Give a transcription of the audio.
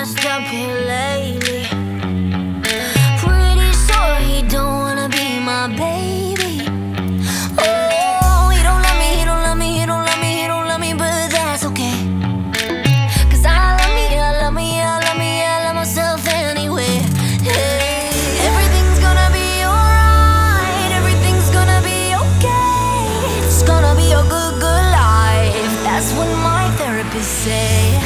messed up here lately. Pretty sure he don't wanna be my baby. Oh, he don't love me, he don't love me, he don't love me, he don't love me, but that's okay. 'Cause I love me, I love me, I love me, I love myself anyway. Hey, everything's gonna be alright, everything's gonna be okay. It's gonna be a good, good life. That's what my therapist say.